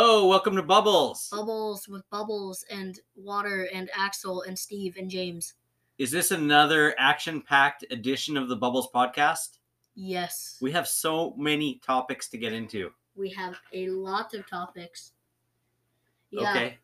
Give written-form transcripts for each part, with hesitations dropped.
Hello, welcome to Bubbles. Bubbles with Bubbles and Water and Axel and Steve and James. Is this another action-packed edition of the Bubbles podcast? Yes. We have so many topics to get into. We have a lot of topics. Yeah. Okay.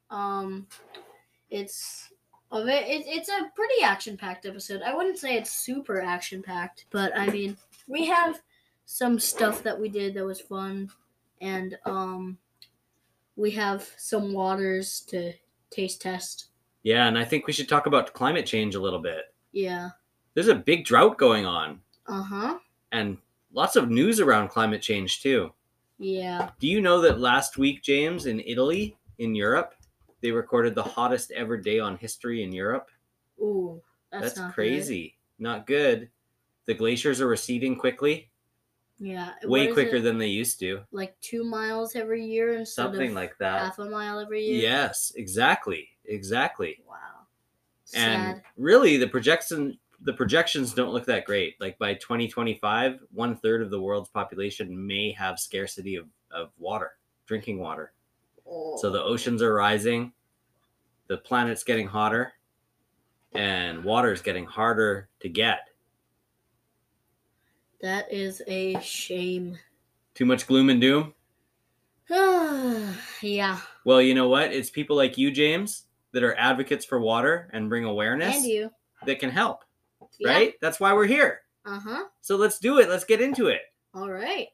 It's a pretty action-packed episode. I wouldn't say it's super action-packed, but I mean, we have some stuff that we did that was fun, and we have some waters to taste test. Yeah, and I think we should talk about climate change a little bit. Yeah. There's a big drought going on. Uh-huh. And lots of news around climate change too. Yeah. Do you know that last week, James, in Italy, in Europe, they recorded the hottest ever day on history in Europe? Ooh, that's not crazy. Not good. The glaciers are receding quickly. Yeah. Way quicker than they used to. Like 2 miles every year instead Something of like that. half a mile every year? Yes, exactly. Wow. And Sad. really, the projections don't look that great. Like by 2025, 1/3 of the world's population may have scarcity of water, drinking water. Oh. So the oceans are rising, the planet's getting hotter, and water is getting harder to get. That is a shame. Too much gloom and doom? Yeah. Well, you know what? It's people like you, James, that are advocates for water and bring awareness And you. that can help, Yeah. right? That's why we're here. Uh-huh. So let's do it. Let's get into it. All right.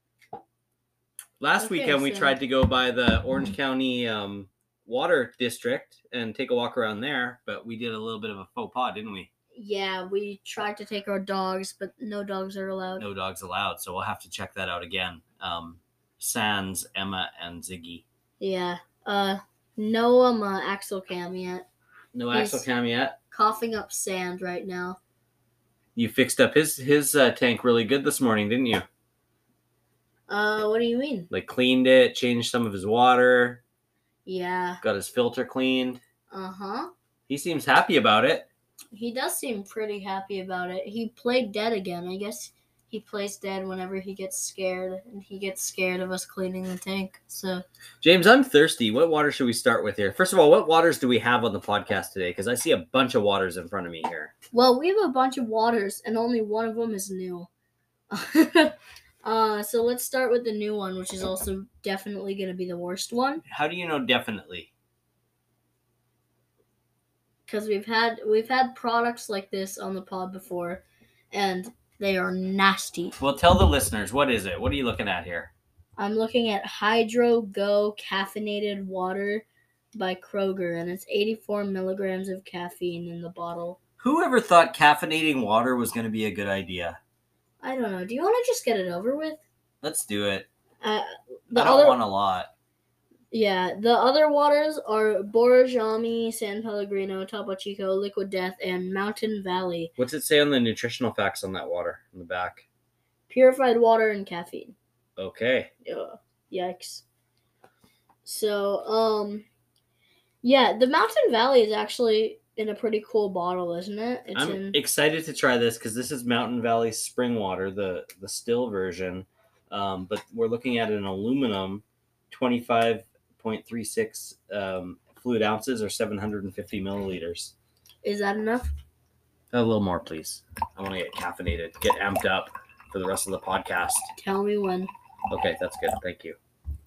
Last weekend, we so- tried to go by the Orange County Water District and take a walk around there, but we did a little bit of a faux pas, didn't we? Yeah, we tried to take our dogs, but no dogs are allowed. No dogs allowed, so we'll have to check that out again. Sans, Emma, and Ziggy. Yeah. No Axel Cam yet. No He's- Axel Cam yet? Coughing up sand right now. You fixed up his tank really good this morning, didn't you? What do you mean? Like cleaned it, changed some of his water, Yeah. got his filter cleaned. Uh-huh. He seems happy about it. He does seem pretty happy about it. He played dead again. I guess he plays dead whenever he gets scared, and he gets scared of us cleaning the tank. So, James, I'm thirsty. What water should we start with here? First of all, what waters do we have on the podcast today? Because I see a bunch of waters in front of me here. well, we have a bunch of waters, and only one of them is new. So let's start with the new one, which is also definitely going to be the worst one, How do you know definitely? because we've had products like this on the pod before, and they are nasty. Well, tell the listeners, what is it? What are you looking at here? I'm looking at Hydro Go caffeinated water by Kroger, and it's 84 milligrams of caffeine in the bottle. Whoever thought caffeinating water was going to be a good idea? I don't know. Do you want to just get it over with? Let's do it. The I don't other, want a lot. yeah, the other waters are Borajami, San Pellegrino, Topo Chico, Liquid Death, and Mountain Valley. What's it say on the nutritional facts on that water in the back? Purified water and caffeine. Okay. Ugh, yikes. So, yeah, the Mountain Valley is actually in a pretty cool bottle, isn't it? I'm excited to try this because this is Mountain Valley spring water, the still version. But we're looking at an aluminum 25.36 fluid ounces or 750 milliliters. Is that enough? A little more, please. I want to get caffeinated, get amped up for the rest of the podcast. Tell me when. Okay, that's good. Thank you.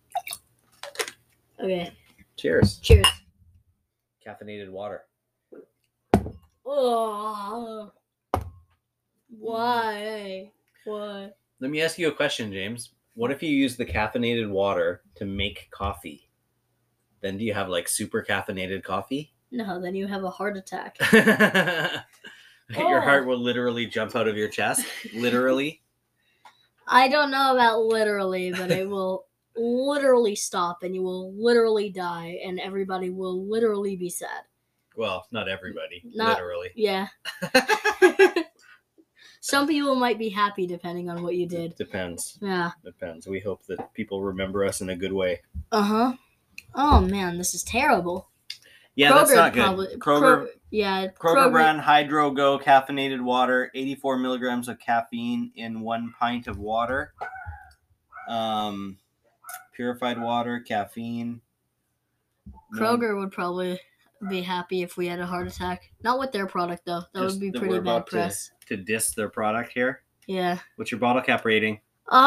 Okay. Cheers. Cheers. Caffeinated water. Oh. Why? Why? Let me ask you a question, James. What if you use the caffeinated water to make coffee? Then do you have like super caffeinated coffee? No, then you have a heart attack. Your heart will literally jump out of your chest. Literally. I don't know about literally, but it will literally stop and you will literally die and everybody will literally be sad. Well, not everybody. Not- literally. Yeah. Some people might be happy depending on what you did. Depends. Yeah. Depends. We hope that people remember us in a good way. Uh-huh. Oh, man, this is terrible. Yeah, that's not good. Kroger Kroger brand Hydro Go caffeinated water, 84 milligrams of caffeine in 1 pint of water. purified water, caffeine. No- Kroger would probably be happy if we had a heart attack. Not with their product though. That Just would be that pretty we're bad about press. to diss their product here. Yeah. What's your bottle cap rating?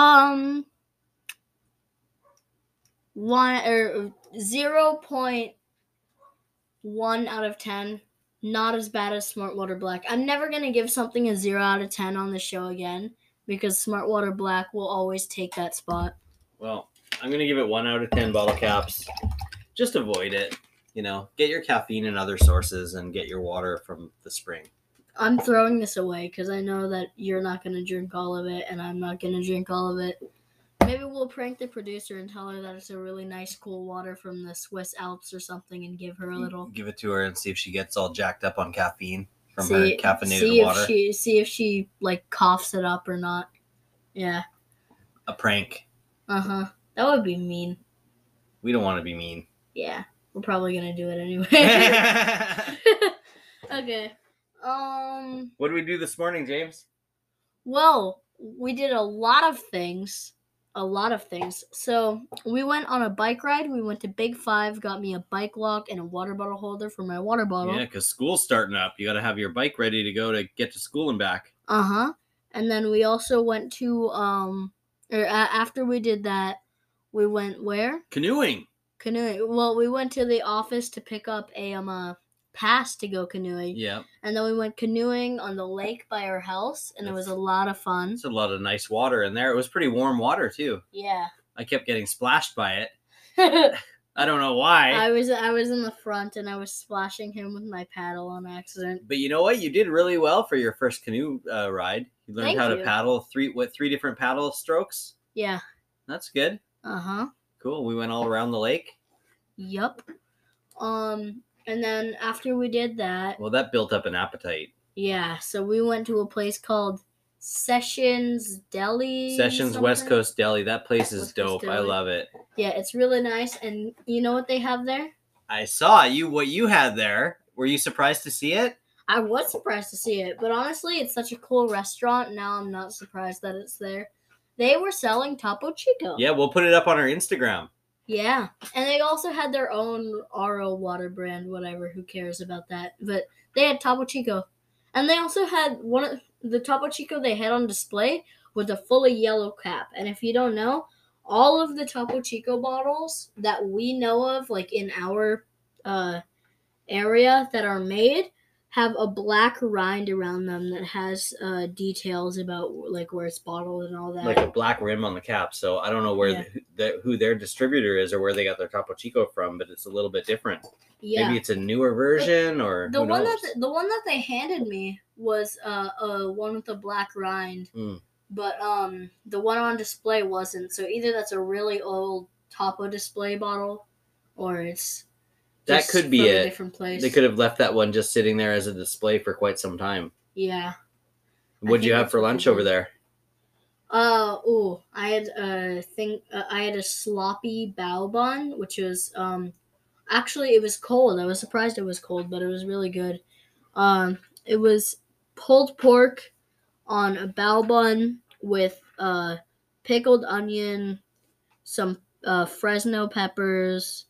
0.1 out of 10. Not as bad as Smart Water Black. I'm never gonna give something a 0 out of 10 on the show again because Smart Water Black will always take that spot. Well, I'm gonna give it 1 out of 10 bottle caps. Just avoid it. Get your caffeine in other sources and get your water from the spring. I'm throwing this away because I know that you're not gonna drink all of it and I'm not gonna drink all of it. Maybe we'll prank the producer and tell her that it's a really nice, cool water from the Swiss Alps or something and give her a little. Give it to her and see if she gets all jacked up on caffeine from her See caffeinated water. if she like coughs it up or not. Yeah. A prank. That would be mean. We don't want to be mean. Yeah, we're probably gonna do it anyway. Okay. What did we do this morning, James? Well, we did a lot of things. So we went on a bike ride. We went to Big Five, got me a bike lock and a water bottle holder for my water bottle. Yeah, because school's starting up. You got to have your bike ready to go to get to school and back. And then we also went to after we did that, we went where? Canoeing. Well, we went to the office to pick up a pass to go canoeing. Yeah. And then we went canoeing on the lake by our house, and it was a lot of fun. It's a lot of nice water in there. It was pretty warm water too. Yeah. I kept getting splashed by it. I don't know why. I was in the front, and I was splashing him with my paddle on accident. But you know what? You did really well for your first canoe ride. You learned how to paddle three different paddle strokes? Yeah. That's good. Cool. We went all around the lake. Yup. And then after we did that... Well, that built up an appetite. Yeah, so we went to a place called Sessions Deli. Sessions West Coast Deli. That place is dope. I love it. Yeah, it's really nice. And you know what they have there? I saw what you had there. Were you surprised to see it? I was surprised to see it. But honestly, it's such a cool restaurant. Now I'm not surprised that it's there. They were selling Topo Chico. Yeah, we'll put it up on our Instagram. Yeah, and they also had their own RO water brand, whatever, who cares about that. But they had Topo Chico. And they also had one of the Topo Chico they had on display with a fully yellow cap. And if you don't know, all of the Topo Chico bottles that we know of, like in our area that are made, have a black rind around them that has details about like where it's bottled and all that. Like a black rim on the cap. So I don't know where who their distributor is or where they got their Topo Chico from, but it's a little bit different. Yeah. Maybe it's a newer version or the one that they handed me was one with a black rind. But the one on display wasn't. So either that's a really old Topo display bottle or it's that could be it. Different place. They could have left that one just sitting there as a display for quite some time. Yeah. What'd you have for lunch over there? I had I had a sloppy bao bun, which was actually it was cold. I was surprised it was cold, but it was really good. It was pulled pork on a bao bun with pickled onion, some Fresno peppers,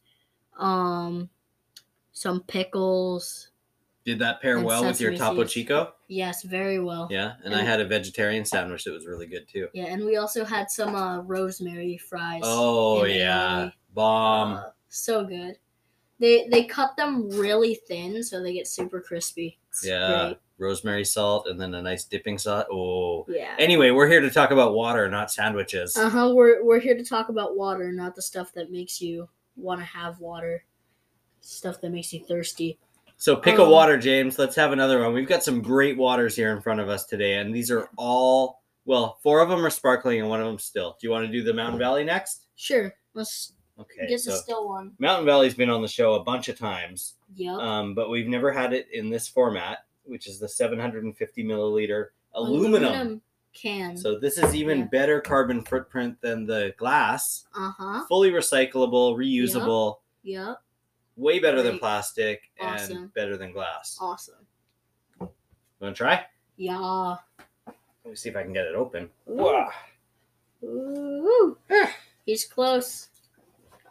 some pickles. Did that pair well with your Topo Chico? Yes, very well. Yeah, and I had a vegetarian sandwich that was really good too. Yeah, and we also had some rosemary fries. Oh yeah, bomb! So good. They cut them really thin so they get super crispy. It's great. Rosemary salt and then a nice dipping sauce. Oh yeah. Anyway, we're here to talk about water, not sandwiches. We're here to talk about water, not the stuff that makes you want to have water. Stuff that makes you thirsty. So pick a water, James. Let's have another one. We've got some great waters here in front of us today, and these are all, well, 4 of them are sparkling and 1 of them still. Do you want to do the Mountain Valley next? Sure. Let's get the still one. Mountain Valley's been on the show a bunch of times. Yep. But we've never had it in this format, which is the 750 milliliter aluminum can. So this is even better carbon footprint than the glass. Fully recyclable, reusable. Yep. Way better than plastic and better than glass. Awesome. You want to try? Yeah. Let me see if I can get it open. Ooh. Ooh. He's close.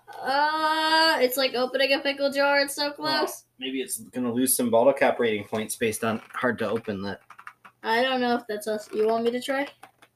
It's like opening a pickle jar. It's so Well, close. maybe it's gonna lose some bottle cap rating points based on hard to open that. I don't know if that's us. You want me to try?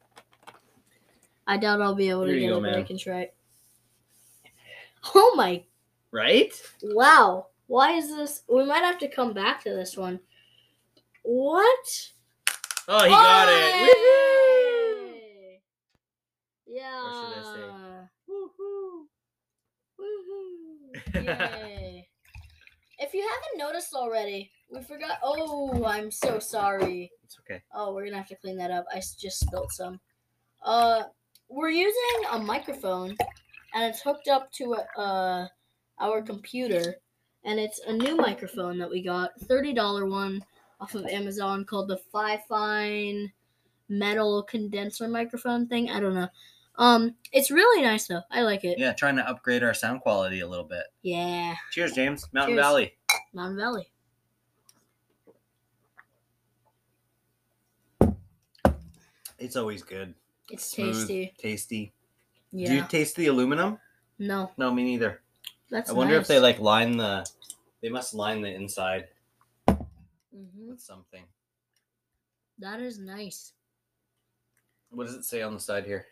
I doubt I'll be able to Here you get go, it, but I man. can try it. Oh my! Right? Wow. Why is this? We might have to come back to this one. What? Oh, he got it! Woohoo! Hey! Yeah. Or should I say, woohoo! Woohoo! Yay! If you haven't noticed already, we forgot. Oh, I'm so sorry. It's okay. Oh, we're gonna have to clean that up. I just spilled some. We're using a microphone, and it's hooked up to our computer, and it's a new microphone that we got, $30 one off of Amazon called the Fifine metal condenser microphone thing. I don't know. It's really nice though. I like it. Yeah, trying to upgrade our sound quality a little bit. Yeah. Cheers, James. Mountain Cheers. Valley. Mountain Valley. It's always good. It's Smooth, tasty. tasty. Yeah. Do you taste the aluminum? No, No, me neither. that's I wonder nice. if they like line the. They must line the inside Mhm. with something. That is nice. What does it say on the side here?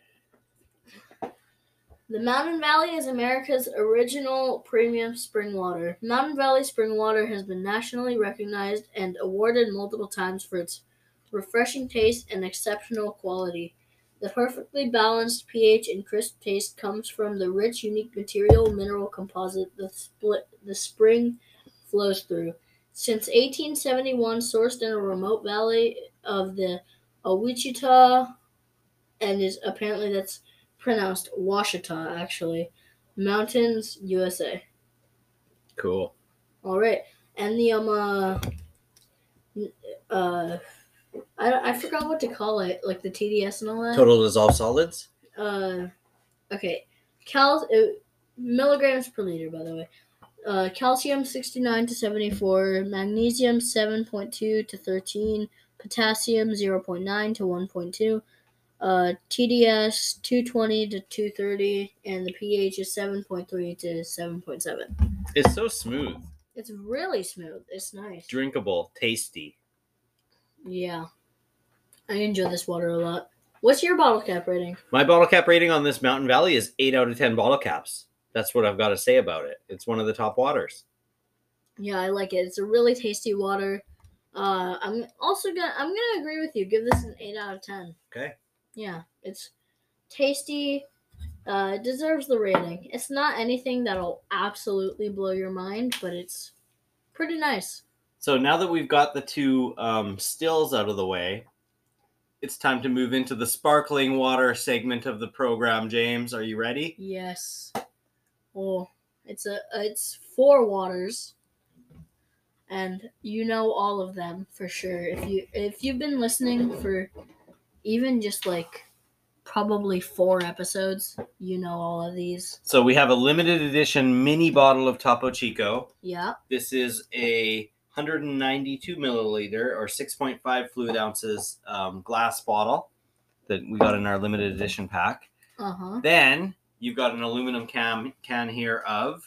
The Mountain Valley is America's original premium spring water. Mountain Valley spring water has been nationally recognized and awarded multiple times for its refreshing taste and exceptional quality. The perfectly balanced pH and crisp taste comes from the rich, unique material mineral composite the spring flows through. Since 1871, sourced in a remote valley of the Ouachita, and is apparently that's pronounced Washita, actually. Mountains, USA. Cool. All right, and the I forgot what to call it, like the TDS and all that. Total dissolved solids? Okay, milligrams per liter, by the way. Calcium 69 to 74, magnesium 7.2 to 13, potassium 0.9 to 1.2. TDS 220 to 230, and the pH is 7.3 to 7.7. It's so smooth. It's really smooth. It's nice. Drinkable. Tasty. Yeah. I enjoy this water a lot. What's your bottle cap rating? My bottle cap rating on this Mountain Valley is 8 out of 10 bottle caps. That's what I've got to say about it. It's one of the top waters. Yeah, I like it. It's a really tasty water. I'm gonna agree with you. Give this an 8 out of 10. Okay. Yeah, it's tasty. It deserves the rating. It's not anything that'll absolutely blow your mind, but it's pretty nice. So now that we've got the two stills out of the way, it's time to move into the sparkling water segment of the program. James, are you ready? Yes. Oh, it's 4 waters, and you know all of them for sure. If you've been listening for even just like probably 4 episodes, you know all of these. So we have a limited edition mini bottle of Topo Chico. Yeah. This is a 192 milliliter or 6.5 fluid ounces glass bottle that we got in our limited edition pack. Uh-huh. Then you've got an aluminum can here of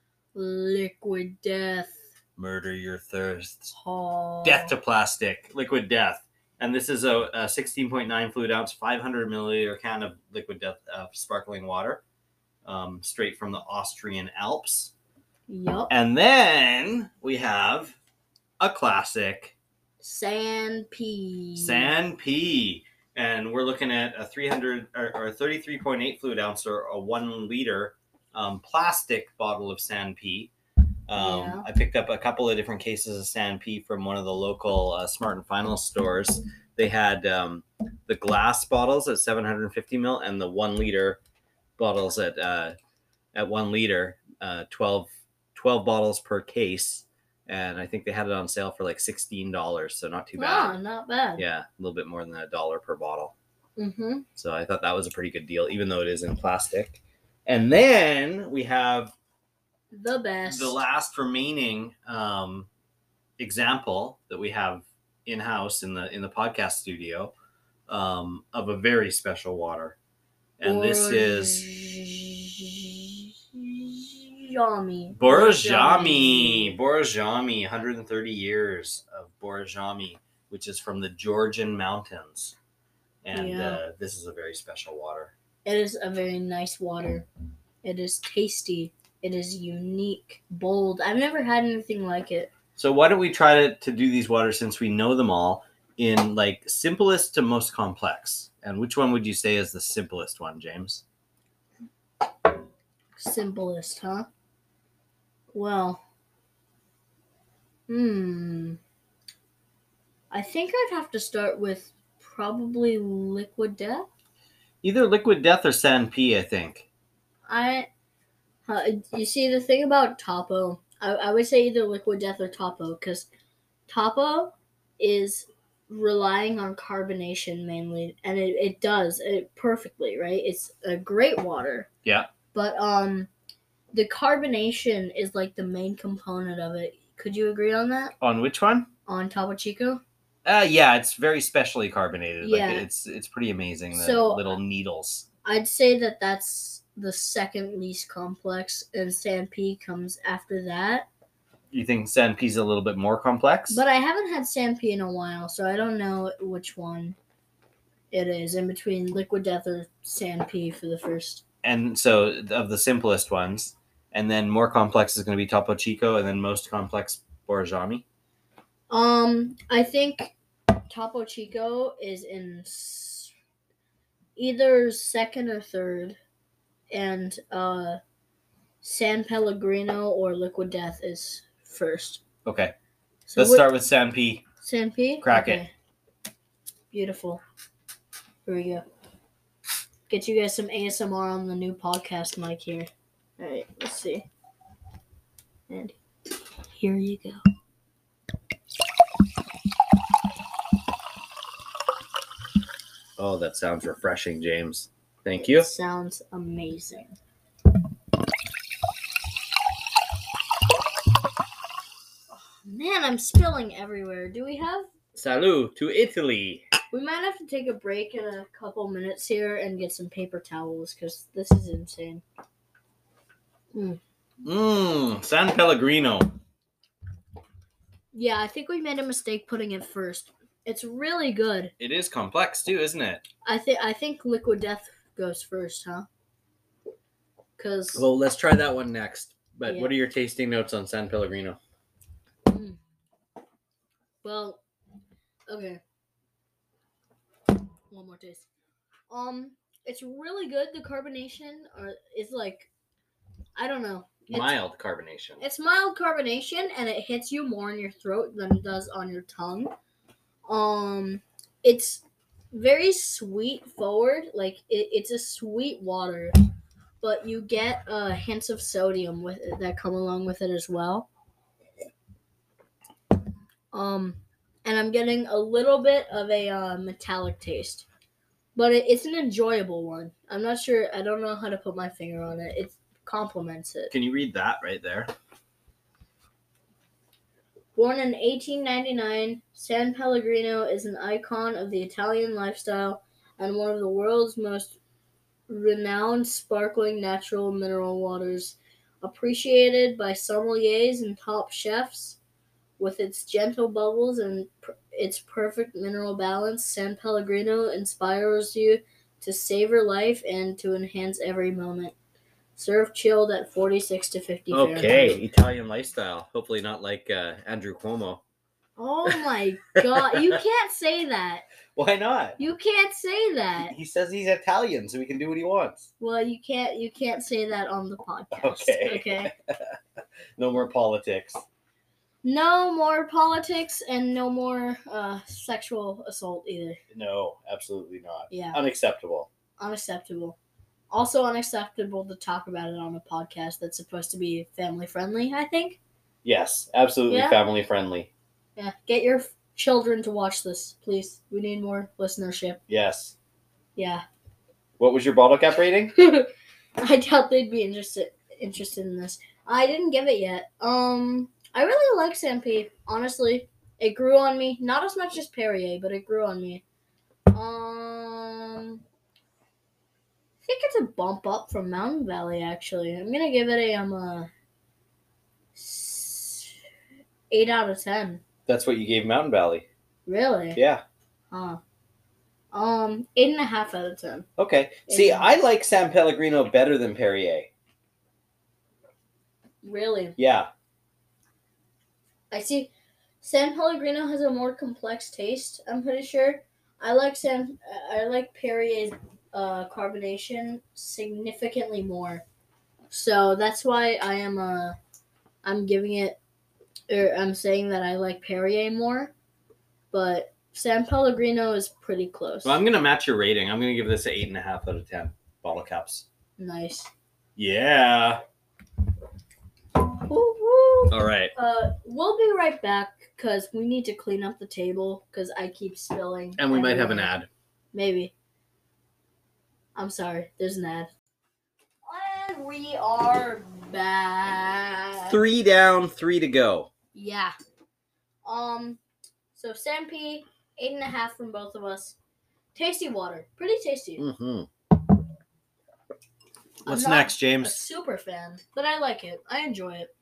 Liquid Death. Murder Your Thirst. Oh. Death to Plastic. Liquid Death. And this is a 16.9 fluid ounce, 500 milliliter can of Liquid Death sparkling water, straight from the Austrian Alps. Yup. And then we have a classic San P. San P. And we're looking at a 300 or 33.8 fluid ounce or a 1 liter plastic bottle of San P. Yeah. I picked up a couple of different cases of San P from one of the local Smart and Final stores. They had the glass bottles at 750 mil and the 1 liter bottles at 1 liter, 12 bottles per case. And I think they had it on sale for like $16, so not too bad. Oh, not bad. Yeah, a little bit more than $1 per bottle. Mm-hmm. So I thought that was a pretty good deal, even though it is in plastic. And then we have The best. the last remaining example that we have in-house in the podcast studio of a very special water. And this is Borojami. Borojami, 130 years of Borojami, which is from the Georgian mountains. And this is a very special water. It is a very nice water. It is tasty. It is unique, bold. I've never had anything like it. So why don't we try to do these waters, since we know them all, in like simplest to most complex? And which one would you say is the simplest one, James? Simplest, huh? Well, I think I'd have to start with probably Liquid Death. Either Liquid Death or Sanpea, I think. You see, the thing about Topo, I would say either Liquid Death or Topo, because Topo is relying on carbonation mainly, and it does it perfectly, right? It's a great water. Yeah. But the carbonation is like the main component of it. Could you agree on that? On which one? On Topo Chico? Yeah, it's very specially carbonated. Yeah. Like it's pretty amazing. The So, little needles. I'd say that's the second least complex, and Sanpea comes after that. You think Sanpea's a little bit more complex? But I haven't had Sanpea in a while, so I don't know which one it is in between Liquid Death or Sanpea for the first. And so of the simplest ones, and then more complex is going to be Topo Chico, and then most complex Borojami. I think Topo Chico is in either second or third, and San Pellegrino or Liquid Death is first. Okay. So let's start with Sanpea. Sanpea? Crack it. Beautiful. Here we go. Get you guys some ASMR on the new podcast mic here. All right, let's see. And here you go. Oh, that sounds refreshing, James. Thank you. It sounds amazing. Oh, man, I'm spilling everywhere. Do we have... Salut to Italy. We might have to take a break in a couple minutes here and get some paper towels because this is insane. San Pellegrino. Yeah, I think we made a mistake putting it first. It's really good. It is complex too, isn't it? I think Liquid Death goes first, huh? Well, let's try that one next. But Yeah. What are your tasting notes on San Pellegrino? Well, okay. One more taste. It's really good. The carbonation is like, I don't know. Mild carbonation. It's mild carbonation, and it hits you more in your throat than it does on your tongue. It's very sweet forward. Like it's a sweet water, but you get hints of sodium with it that come along with it as well. And I'm getting a little bit of a metallic taste, but it's an enjoyable one. I'm not sure. I don't know how to put my finger on it. It complements it. Can you read that right there? Born in 1899, San Pellegrino is an icon of the Italian lifestyle and one of the world's most renowned sparkling natural mineral waters, appreciated by sommeliers and top chefs. With its gentle bubbles and its perfect mineral balance, San Pellegrino inspires you to savor life and to enhance every moment. Serve chilled at 46 to 50 Okay, Fahrenheit. Italian lifestyle. Hopefully not like Andrew Cuomo. Oh my god, you can't say that. Why not? You can't say that. He says he's Italian, so he can do what he wants. Well, you can't say that on the podcast. Okay. No more politics. No more politics and no more sexual assault either. No, absolutely not. Yeah. Unacceptable. Unacceptable. Also unacceptable to talk about it on a podcast that's supposed to be family friendly, I think. Yes, absolutely family friendly. Yeah. Get your children to watch this, please. We need more listenership. Yes. Yeah. What was your bottle cap rating? I doubt they'd be interested in this. I didn't give it yet. I really like Sanpea, honestly. It grew on me. Not as much as Perrier, but it grew on me. I think it's a bump up from Mountain Valley, actually. I'm gonna give it a 8 out of 10. That's what you gave Mountain Valley. Really? Yeah. Huh. 8.5 out of 10. Okay. See, I like San Pellegrino better than Perrier. Really? Yeah. I see. San Pellegrino has a more complex taste. I'm pretty sure. I like Perrier's carbonation significantly more. So that's why I'm giving it, or I'm saying that I like Perrier more. But San Pellegrino is pretty close. Well, I'm going to match your rating. I'm going to give this an 8.5 out of 10 bottle caps. Nice. Yeah. Woo woo. All right. We'll be right back because we need to clean up the table because I keep spilling. And we might have an ad. Maybe. I'm sorry. There's an ad. And we are back. 3 down, 3 to go. Yeah. So San P, 8.5 from both of us. Tasty water. Pretty tasty. Mm-hmm. I'm What's not next, a James? super fan, but I like it. I enjoy it.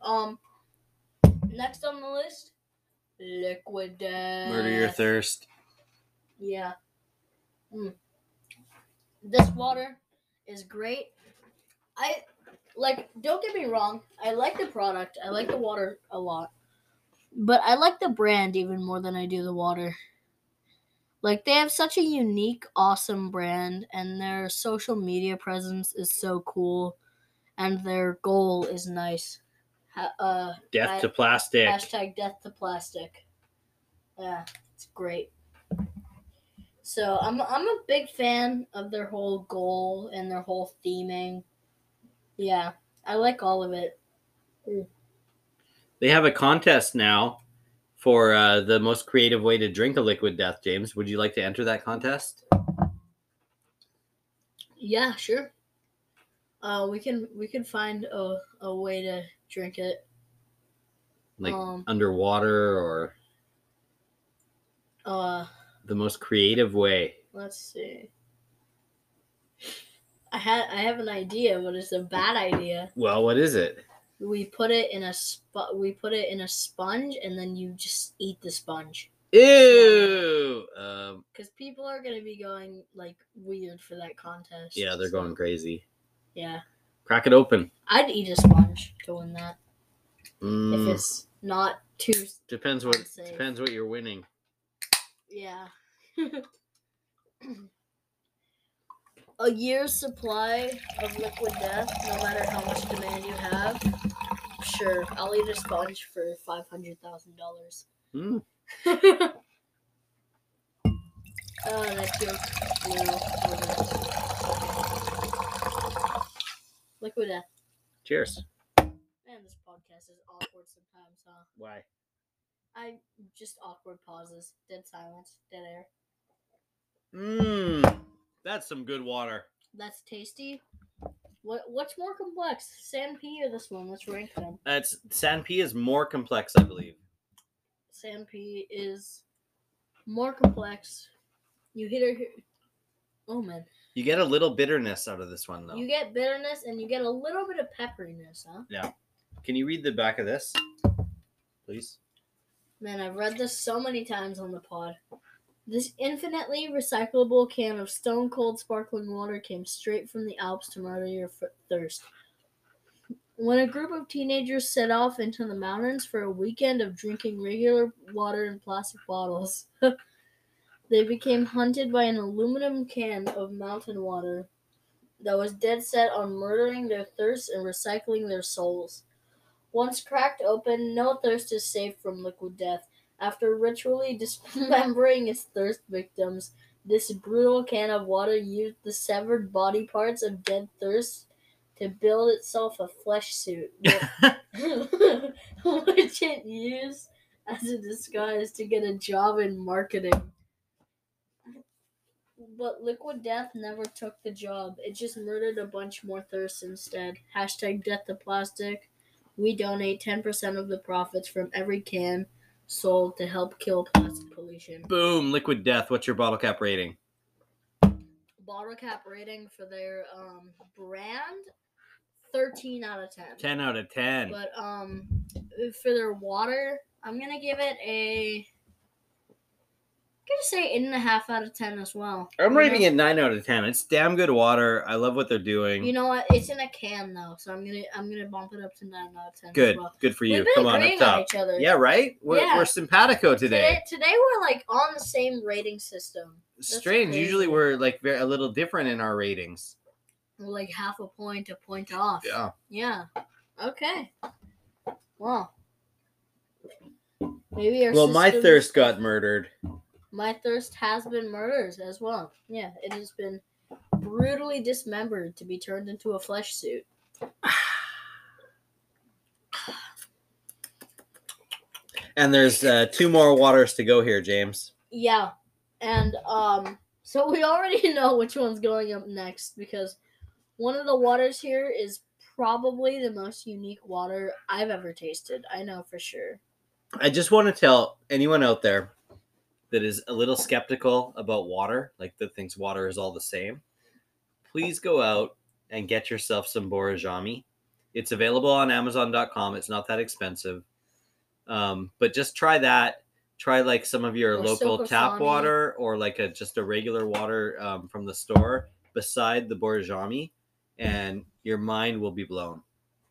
Next on the list, Liquid Death. Murder Your Thirst. Yeah. This water is great. Don't get me wrong, I like the product. I like the water a lot. But I like the brand even more than I do the water. Like, they have such a unique, awesome brand, and their social media presence is so cool, and their goal is nice. Death to plastic. Hashtag death to plastic. Yeah, it's great. So I'm a big fan of their whole goal and their whole theming. Yeah, I like all of it. They have a contest now for the most creative way to drink a Liquid Death, James. Would you like to enter that contest? Yeah, sure. We can find a way to drink it. Like underwater or the most creative way. Let's see. I have an idea, but it's a bad idea. Well, what is it? We put it in a sponge, and then you just eat the sponge. Ew. Because people are gonna be going like weird for that contest. Yeah, they're going crazy. Yeah. Crack it open. I'd eat a sponge to win that. If it's not too depends unsafe. what you're winning. Yeah. A year's supply of Liquid Death, no matter how much demand you have. Sure, I'll eat a sponge for $500,000. Oh, that joke flew over. Liquid Death. Cheers. Man, this podcast is awkward sometimes, huh? Why? Just awkward pauses, dead silence, dead air. That's some good water. That's tasty. What's more complex, San P or this one? Let's rank them. San P is more complex, I believe. San P is more complex. You hit her. Oh man. You get a little bitterness out of this one, though. You get bitterness and you get a little bit of pepperiness, huh? Yeah. Can you read the back of this, please? Man, I've read this so many times on the pod. This infinitely recyclable can of stone-cold sparkling water came straight from the Alps to murder your thirst. When a group of teenagers set off into the mountains for a weekend of drinking regular water in plastic bottles, they became hunted by an aluminum can of mountain water that was dead set on murdering their thirst and recycling their souls. Once cracked open, no thirst is safe from Liquid Death. After ritually dismembering its thirst victims, this brutal can of water used the severed body parts of dead thirst to build itself a flesh suit, which it used as a disguise to get a job in marketing. But Liquid Death never took the job. It just murdered a bunch more thirsts instead. Hashtag death to plastic. We donate 10% of the profits from every can sold to help kill plastic pollution. Boom, Liquid Death. What's your bottle cap rating? Bottle cap rating for their brand, 13 out of 10. 10 out of 10. But for their water, I'm gonna give it a. I'm gonna say 8.5 out of 10 as well. I'm rating it 9 out of 10. It's damn good water. I love what they're doing. You know what? It's in a can though, so I'm gonna bump it up to 9 out of 10. Good, as well. good for you. We've been Come on up agreeing top. on each other. Yeah, right. We're simpatico today. Today we're like on the same rating system. That's Strange. crazy. Usually we're like a little different in our ratings. We're like half a point off. Yeah. Yeah. Okay. Well. Maybe our Well, my system- thirst got murdered. My thirst has been murdered as well. Yeah, it has been brutally dismembered to be turned into a flesh suit. And there's 2 more waters to go here, James. Yeah, and so we already know which one's going up next because one of the waters here is probably the most unique water I've ever tasted. I know for sure. I just want to tell anyone out there that is a little skeptical about water, like that thinks water is all the same, please go out and get yourself some Borajami. It's available on Amazon.com. It's not that expensive. But just try that. Try like some of your Or local tap Sokosani. water or like just a regular water from the store beside the Borajami, and your mind will be blown.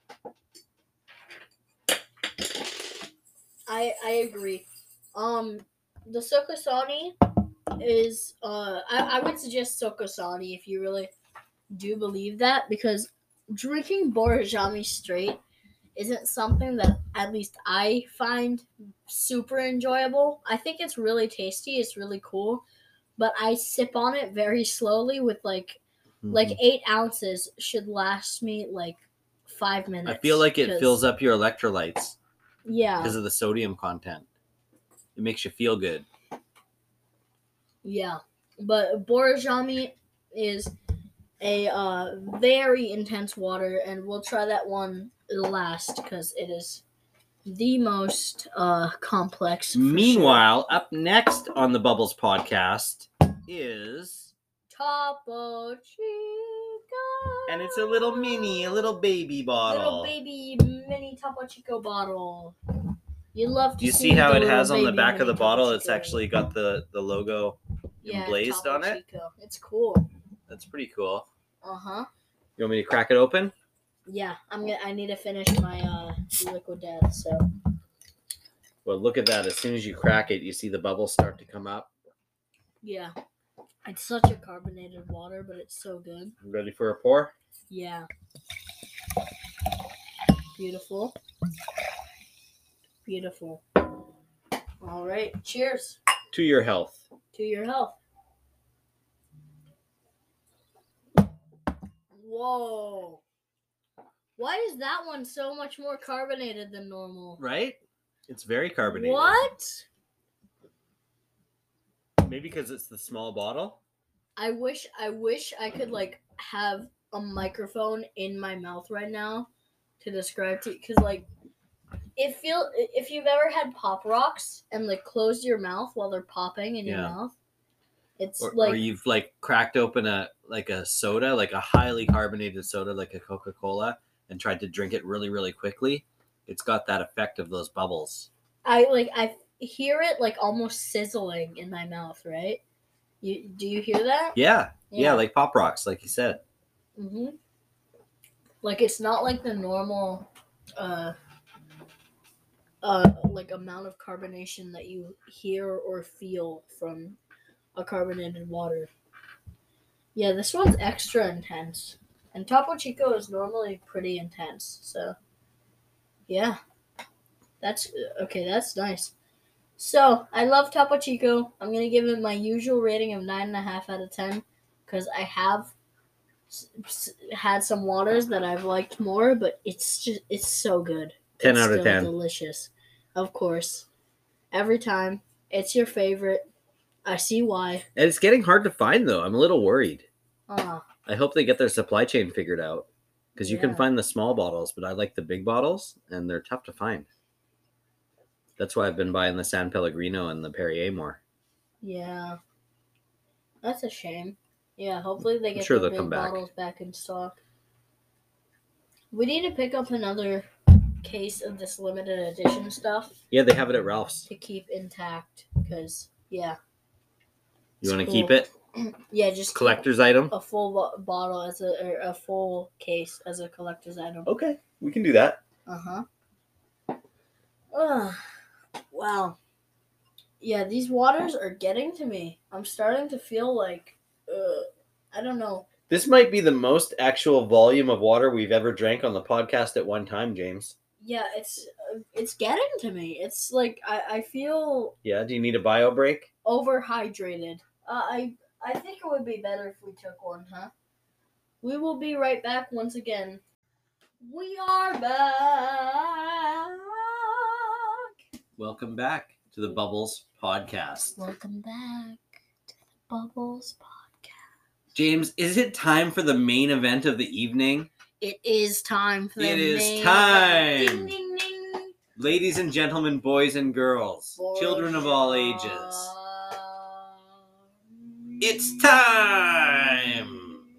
I agree. The Sokosani is I would suggest Sokosani if you really do believe that, because drinking Borajami straight isn't something that at least I find super enjoyable. I think it's really tasty, it's really cool, but I sip on it very slowly with like 8 ounces should last me like 5 minutes. I feel like it fills up your electrolytes. Yeah. Because of the sodium content. It makes you feel good. Yeah. But Borajami is a very intense water, and we'll try that one last because it is the most complex. Meanwhile, up next on the Bubbles podcast is Topo Chico. And it's a little baby bottle. Little baby mini Topo Chico bottle. You love to Do you see see how the it little has on the baby back of mini the bottle? Topo It's Chico. actually got the logo emblazed Topo on it. Chico. It's cool. That's pretty cool. Uh-huh. You want me to crack it open? Yeah, I need to finish my liquid death, so. Well, look at that. As soon as you crack it, you see the bubbles start to come up. Yeah. It's such a carbonated water, but it's so good. Ready for a pour? Yeah. Beautiful. Beautiful. All right. Cheers To your health. to your health. Whoa. Why is that one so much more carbonated than normal? Right? It's very carbonated. What? Maybe because it's the small bottle. I wish I could like have a microphone in my mouth right now to describe to you, because like if you've ever had Pop Rocks and like closed your mouth while they're popping in your mouth, it's Or you've like cracked open a soda, like a highly carbonated soda, like a Coca-Cola, and tried to drink it really, really quickly. It's got that effect of those bubbles. I hear it like almost sizzling in my mouth, right? Do you hear that? Yeah, like Pop Rocks, like you said. Mhm. Like it's not like the normal like amount of carbonation that you hear or feel from a carbonated water. Yeah, this one's extra intense. And Topo Chico is normally pretty intense, so yeah. That's nice. So, I love Topo Chico. I'm going to give it my usual rating of 9.5 out of 10 because I have had some waters that I've liked more, but it's so good. 10 It's out of still 10. Delicious. Of course. Every time. It's your favorite. I see why. And it's getting hard to find, though. I'm a little worried. Ah, I hope they get their supply chain figured out. Because you can Yeah. find the small bottles, but I like the big bottles, and they're tough to find. That's why I've been buying the San Pellegrino and the Perrier more. yeah. That's a shame. Yeah, hopefully they get sure the they'll come big back. bottles back in stock. We need to pick up another case of this limited edition stuff Yeah, they have it at Ralph's. to keep intact. Because, yeah. You it's want to cool. keep it? Yeah, just keep Collector's item? a full bottle or a full case as a collector's item. Okay, we can do that. Wow. Yeah, these waters are getting to me. I'm starting to feel like, I don't know. This might be the most actual volume of water we've ever drank on the podcast at one time, James. Yeah, it's getting to me. It's like I feel. Yeah, do you need a bio break? Overhydrated. I think it would be better if we took one, huh? We will be right back once again. We are back. Welcome back to the Bubbles Podcast. Welcome back to the Bubbles Podcast. James, is it time for the main event of the evening? It is time for the It is main time. event. Ding, ding, ding. Ladies and gentlemen, boys and girls, children of all ages, it's time!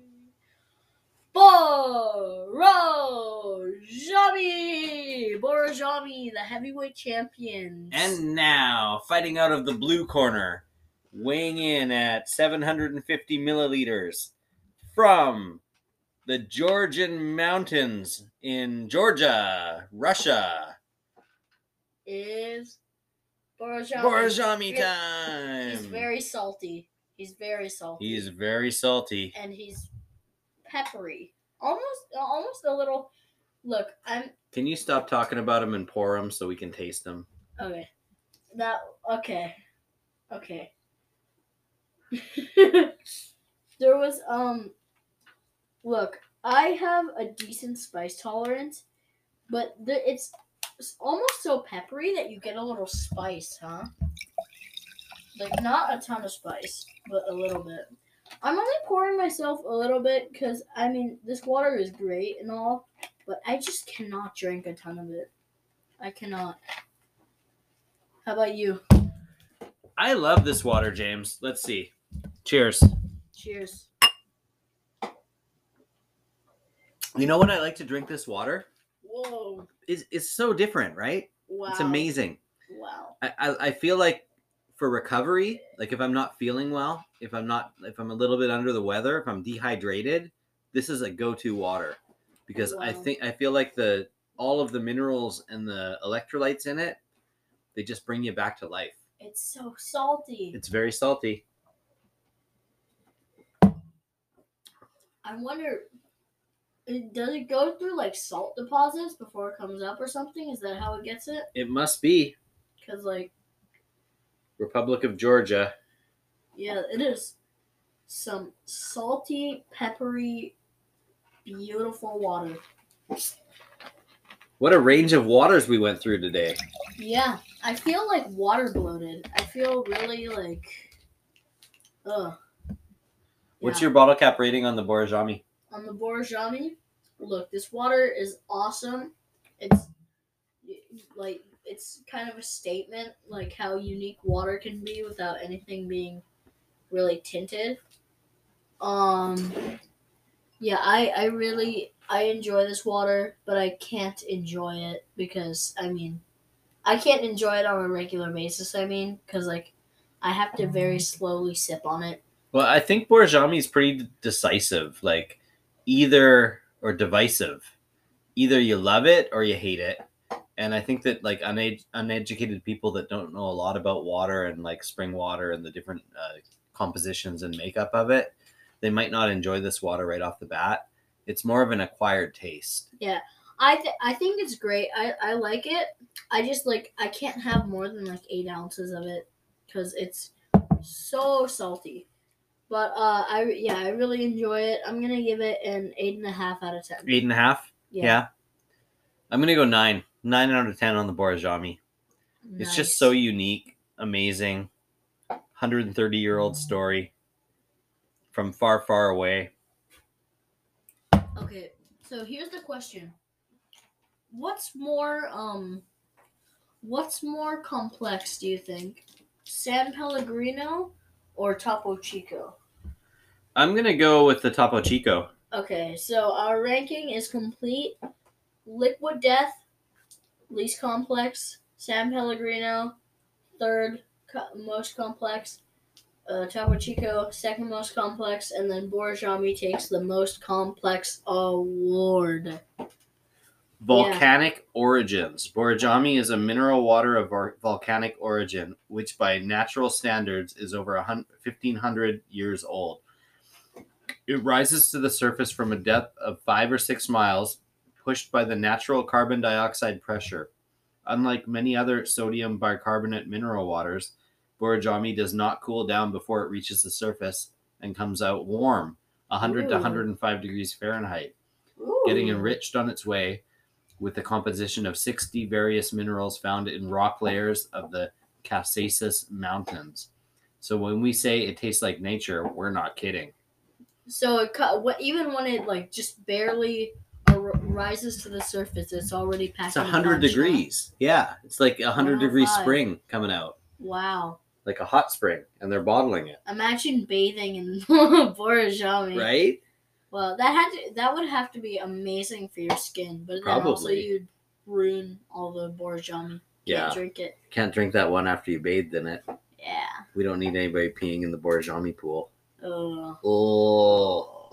Borojami, the heavyweight champions. And now, fighting out of the blue corner, weighing in at 750 milliliters from the Georgian mountains in Georgia, Russia. Is Borojami. Borojami time! He's very salty. He's very salty. He's very salty. And he's peppery. Almost a little. Look, Can you stop talking about him and pour him so we can taste them? Okay. Okay. There was Look, I have a decent spice tolerance, but it's almost so peppery that you get a little spice, huh? Like, not a ton of spice, but a little bit. I'm only pouring myself a little bit because, I mean, this water is great and all, but I just cannot drink a ton of it. I cannot. How about you? I love this water, James. Let's see. Cheers. Cheers. You know when I like to drink this water? Whoa. It's so different, right? Wow. It's amazing. Wow. I feel like for recovery, like if I'm not feeling well, if I'm a little bit under the weather, if I'm dehydrated, this is a go-to water because Wow. I feel like all of the minerals and the electrolytes in it, they just bring you back to life. It's so salty. It's very salty. I wonder, does it go through like salt deposits before it comes up or something? Is that how it gets it? It must be. Because, like, Republic of Georgia. yeah, it is some salty, peppery, beautiful water. What a range of waters we went through today. Yeah, I feel like water bloated. I feel really like, ugh. What's Yeah. your bottle cap rating on the Borojami? On the Borojami, look, this water is awesome. It's like, it's kind of a statement, like how unique water can be without anything being really tinted. Yeah, I enjoy this water, but I can't enjoy it because, I mean, I can't enjoy it on a regular basis, because, like, I have to very slowly sip on it. Well, I think Borojami is pretty decisive, like divisive. Either you love it or you hate it. And I think that like uneducated people that don't know a lot about water and like spring water and the different compositions and makeup of it, they might not enjoy this water right off the bat. It's more of an acquired taste. Yeah, I think it's great. I like it. I just I can't have more than like 8 ounces of it because it's so salty. But I really enjoy it. I'm gonna give it an 8.5 out of 10. 8.5. Yeah. I'm gonna go 9. 9 out of 10 on the Borojami. Nice. It's just so unique, amazing. 130-year-old story from far, far away. Okay, so here's the question: What's more complex? Do you think, San Pellegrino or Topo Chico? I'm gonna go with the Topo Chico. Okay, so our ranking is complete. Liquid Death, least complex. San Pellegrino, third most complex. Topo Chico, second most complex, and then Borjami takes the most complex award. Volcanic origins. Borjami is a mineral water of volcanic origin, which by natural standards is over 1,500 years old. It rises to the surface from a depth of 5 or 6 miles, pushed by the natural carbon dioxide pressure. Unlike many other sodium bicarbonate mineral waters, Borjami does not cool down before it reaches the surface and comes out warm, 100 to 105 degrees Fahrenheit, getting enriched on its way with the composition of 60 various minerals found in rock layers of the Caucasus Mountains. So when we say it tastes like nature, we're not kidding. So even when it just barely rises to the surface, it's already packed. It's 100 degrees. Yeah, it's like 100-degree spring coming out. Wow. Like a hot spring, and they're bottling it. Imagine bathing in Borjami. Right? Well, that would have to be amazing for your skin, but then also you'd ruin all the Borjami. Can't drink it. Can't drink that one after you bathed in it. Yeah. We don't need anybody peeing in the Borjami pool. Oh.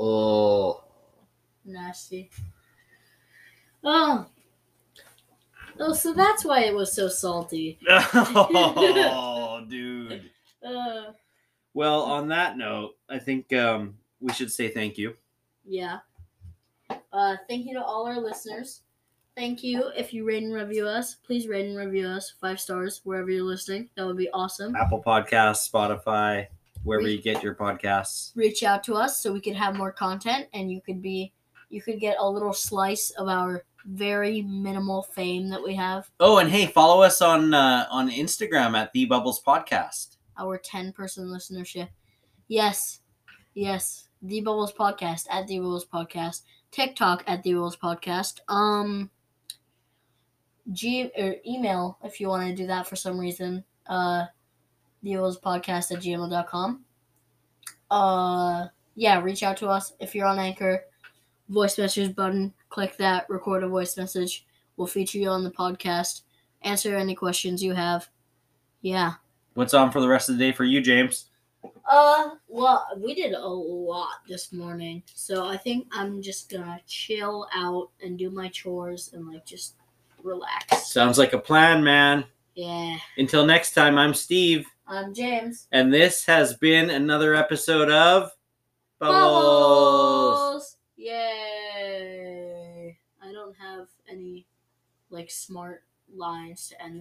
Nasty. Oh, so that's why it was so salty. Oh, dude. Well, on that note, I think we should say thank you. Yeah. Thank you to all our listeners. Thank you. If you rate and review us, please rate and review us 5 stars wherever you're listening. That would be awesome. Apple Podcasts, Spotify, wherever you get your podcasts. Reach out to us so we could have more content, and you could get a little slice of our very minimal fame that we have. Oh, and hey, follow us on Instagram at The Bubbles Podcast. Our 10-person listenership. Yes. The Bubbles Podcast at The Bubbles Podcast. TikTok at The Bubbles Podcast. Email if you want to do that for some reason. TheBubblesPodcast@gmail.com. Reach out to us if you're on Anchor. Voice message button. Click that. Record a voice message. We'll feature you on the podcast. Answer any questions you have. Yeah. What's on for the rest of the day for you, James? Well, we did a lot this morning, so I think I'm just gonna chill out and do my chores and just relax. Sounds like a plan, man. Yeah. Until next time, I'm Steve. I'm James. And this has been another episode of Bubbles. Yay. I don't have any smart lines to end